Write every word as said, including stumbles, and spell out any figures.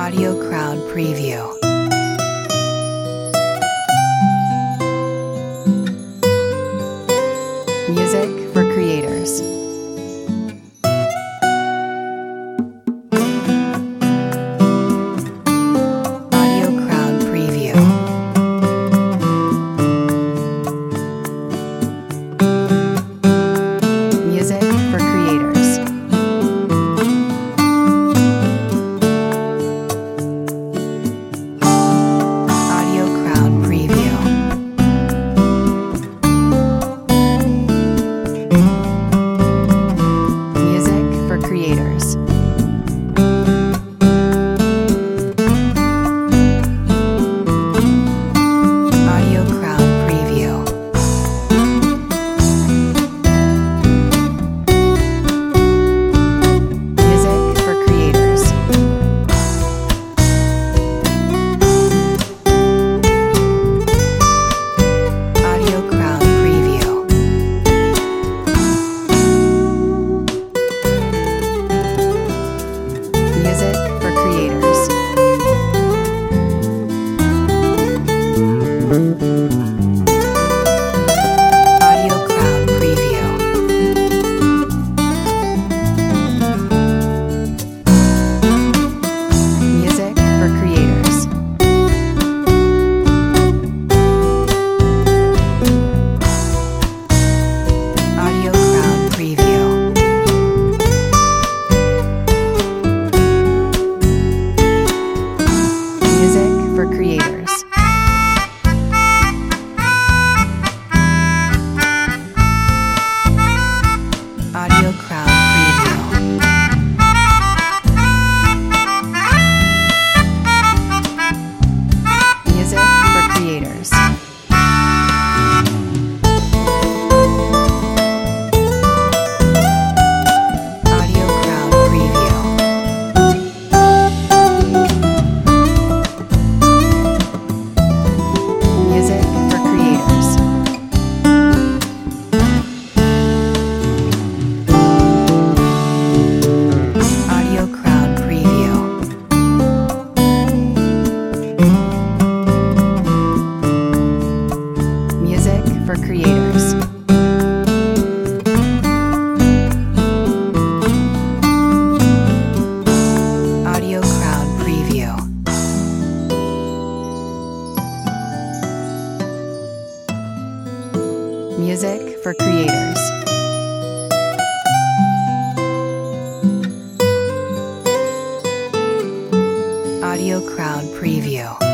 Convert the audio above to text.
Audio Crowd Preview. Music for creators. Audio Crowd Preview. Music for creators. Audio Crowd Preview. Music for creators. Audio Crowd Preview. Music for creators. Audio Crowd Preview. Music for creators. Audio Crowd Preview. Music for creators. Audio Crowd Preview. Music for creators. Audio Crowd Preview. Music for creators. Audio Crowd Preview. Music for creators. Audio Crowd Preview. Music for creators. Audio Crowd Preview. Music for creators. Audio Crowd Preview.